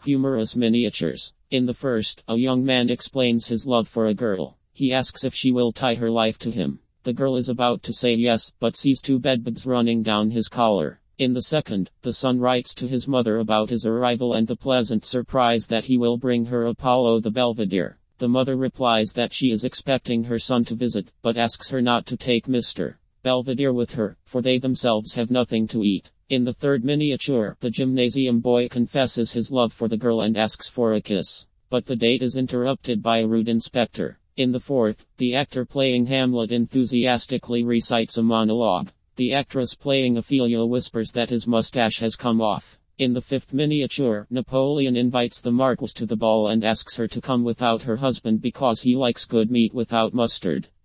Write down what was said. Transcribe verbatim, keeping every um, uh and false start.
Humorous miniatures. In the first, a young man explains his love for a girl. He asks if she will tie her life to him. The girl is about to say yes, but sees two bedbugs running down his collar. In the second, the son writes to his mother about his arrival and the pleasant surprise that he will bring her Apollo the Belvedere. The mother replies that she is expecting her son to visit, but asks her not to take Mister Belvedere with her, for they themselves have nothing to eat. In the third miniature, the gymnasium boy confesses his love for the girl and asks for a kiss. But the date is interrupted by a rude inspector. In the fourth, the actor playing Hamlet enthusiastically recites a monologue. The actress playing Ophelia whispers that his mustache has come off. In the fifth miniature, Napoleon invites the Marquise to the ball and asks her to come without her husband because he likes good meat without mustard.